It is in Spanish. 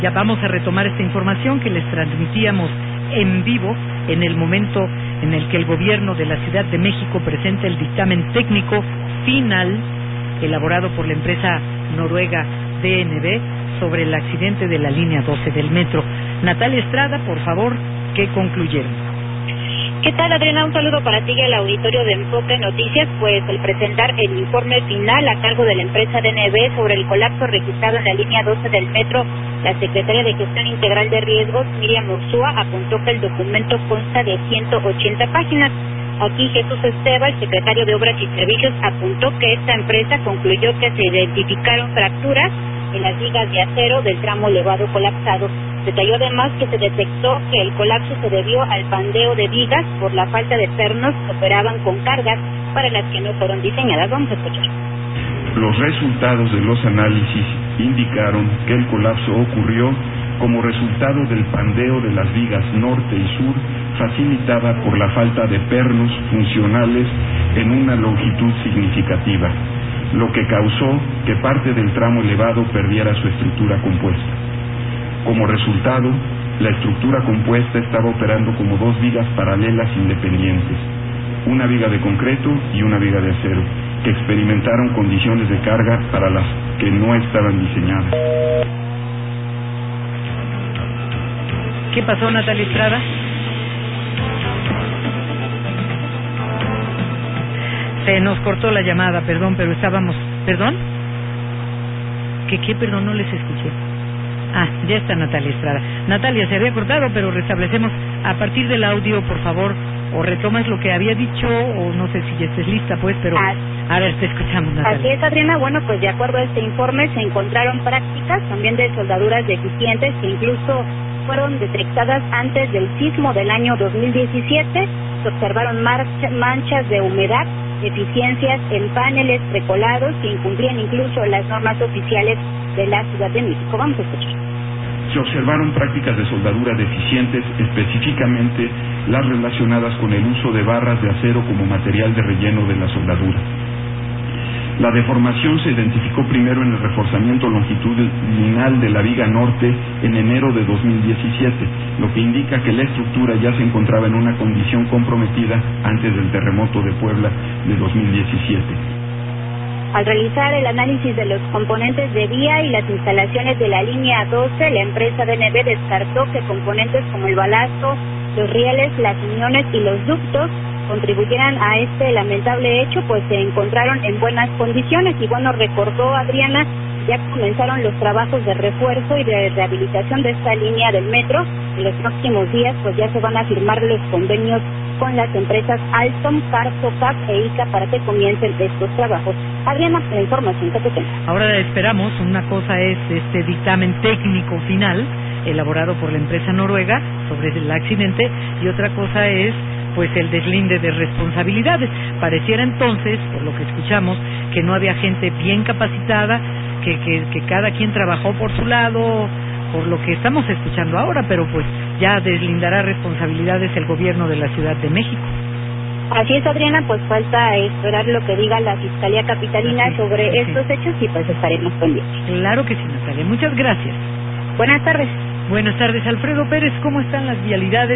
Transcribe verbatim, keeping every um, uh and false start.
Ya vamos a retomar esta información que les transmitíamos en vivo en el momento en el que el gobierno de la Ciudad de México presenta el dictamen técnico final elaborado por la empresa noruega D N B sobre el accidente de la línea doce del metro. Natalia Estrada, por favor, ¿qué concluyeron? ¿Qué tal, Adriana? Un saludo para ti y al auditorio de Enfoque Noticias. Pues al presentar el informe final a cargo de la empresa D N B sobre el colapso registrado en la línea doce del metro, la secretaria de Gestión Integral de Riesgos, Miriam Ursúa, apuntó que el documento consta de ciento ochenta páginas. Aquí Jesús Esteva, el secretario de Obras y Servicios, apuntó que esta empresa concluyó que se identificaron fracturas en las vigas de acero del tramo elevado colapsado. Detalló además que se detectó que el colapso se debió al pandeo de vigas por la falta de pernos que operaban con cargas para las que no fueron diseñadas. Vamos a escuchar. Los resultados de los análisis indicaron que el colapso ocurrió como resultado del pandeo de las vigas norte y sur, facilitada por la falta de pernos funcionales en una longitud significativa, lo que causó que parte del tramo elevado perdiera su estructura compuesta. Como resultado, la estructura compuesta estaba operando como dos vigas paralelas independientes, una viga de concreto y una viga de acero, que experimentaron condiciones de carga para las que no estaban diseñadas. ¿Qué pasó, Natalia Estrada? Se nos cortó la llamada, perdón, pero estábamos... ¿Perdón? ¿Qué, qué? Perdón, no les escuché. Ah, ya está Natalia Estrada. Natalia, se había cortado, pero restablecemos a partir del audio, por favor, o retomas lo que había dicho, o no sé si ya estés lista, pues, pero... Ah, a ver, te escuchamos, Natalia. Así es, Adriana. Bueno, pues de acuerdo a este informe se encontraron prácticas también de soldaduras deficientes que incluso fueron detectadas antes del sismo del año dos mil diecisiete. Se observaron marcha, manchas de humedad, deficiencias en paneles precolados que incumplían incluso las normas oficiales de la Ciudad de México. Vamos a escuchar. Se observaron prácticas de soldadura deficientes, específicamente las relacionadas con el uso de barras de acero como material de relleno de la soldadura. La deformación se identificó primero en el reforzamiento longitudinal de la viga norte en enero de dos mil diecisiete, lo que indica que la estructura ya se encontraba en una condición comprometida antes del terremoto de Puebla de dos mil diecisiete. Al realizar el análisis de los componentes de vía y las instalaciones de la línea doce, la empresa D N B descartó que componentes como el balasto, los rieles, las uniones y los ductos contribuyeran a este lamentable hecho, pues se encontraron en buenas condiciones. Y bueno, recordó Adriana, ya comenzaron los trabajos de refuerzo y de rehabilitación de esta línea del metro. En los próximos días pues ya se van a firmar los convenios con las empresas Alstom, Carsocat e ICA para que comiencen estos trabajos. Adriana, la información que te tengo. Ahora esperamos, una cosa es este dictamen técnico final elaborado por la empresa noruega sobre el accidente y otra cosa es pues el deslinde de responsabilidades. Pareciera entonces, por lo que escuchamos, que no había gente bien capacitada, que, que, que cada quien trabajó por su lado, por lo que estamos escuchando ahora, pero pues ya deslindará responsabilidades el gobierno de la Ciudad de México. Así es, Adriana, pues falta esperar lo que diga la Fiscalía Capitalina Así, sobre así. estos hechos y pues estaremos pendientes. Claro que sí, Natalia. Muchas gracias. Buenas tardes. Buenas tardes, Alfredo Pérez. ¿Cómo están las vialidades?